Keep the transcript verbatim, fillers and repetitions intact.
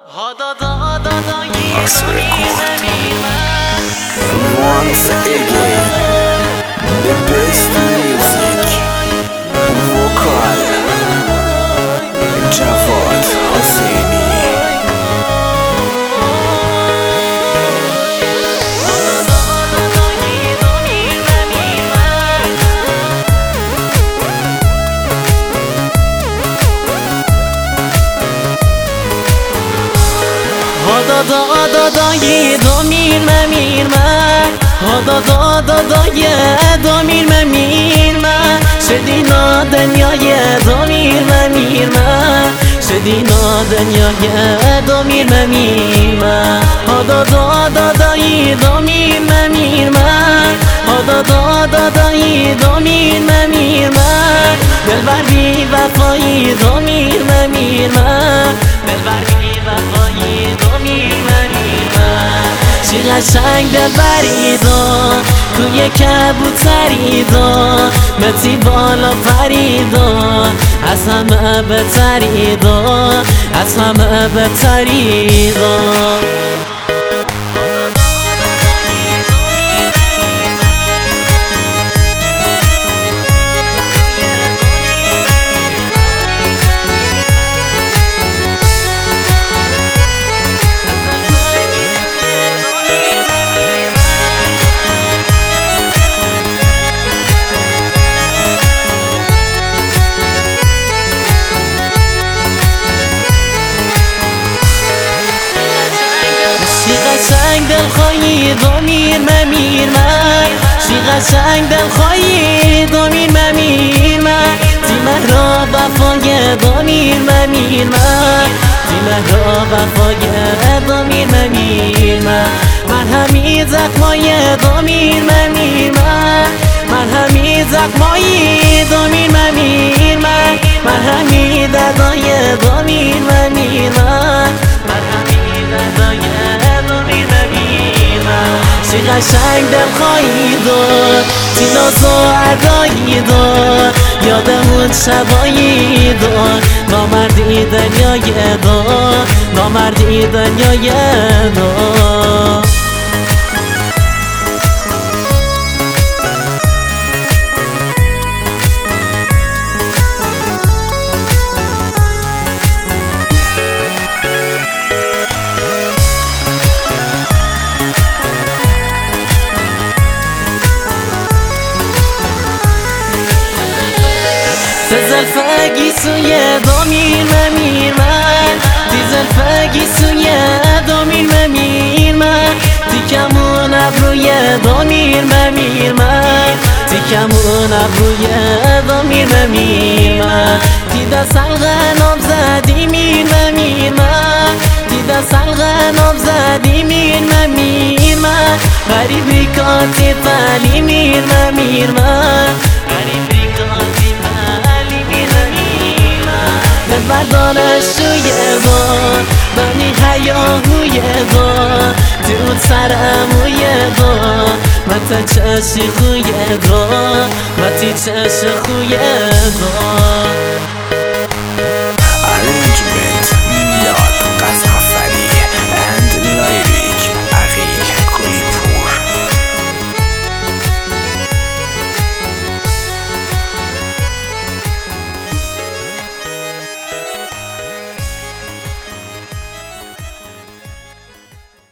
Max Record. Once again, the best music, vocal, Javad Hosseini. دا دا دا دا یه دو میر ممیر من دا دا دا دا یه دو میر ممیر من شدینا دنیای دو میر ممیر من شدینا دنیای دو میر ممیر من دا دا دا دا یه دو میر ممیر من دا دا دا دا یه دو میر ممیر من دلبر بی وفایی دو میر ممیر من دلبر بی وفایی دو میر ممیر من چی قشنگ دلبریدا توی کبوتریدا متی بالا پریدا از همه بهتریدا از همه بهتریدا قشنگ دل خواهی دو میر ممیر من چی قشنگ دل خواهی دو میر ممیر من تی مهرا وفای دو میر ممیر من تی مهرا وفای دو میر ممیر من من همی زخمای دو میر ممیر من من همی زخمای دو میر ممیر من من همی دردای دو میر ممیر من من همی دردای چی قشنگ دل خواهی داد چی ناز و ادایی داد یادمون شبایی داد نامردی دنیای داد نامردی دنیای داد زلفگی سوی دو میر ممیر من تی زلفگی سوی دو میر ممیر من تی کمون ابروی دو میر ممیر من تی کمون ابروی دو میر ممیر من تی دا سلغن آب زدی میر ممیر من تی دا سلغن آب زدی میر ممیر من غریبی کاتی پلی میر ممیر من غریبی کاتی بردارش توی با بانی حیاهوی با تو سرموی با من تا چشی خوی با من تی چش خوی با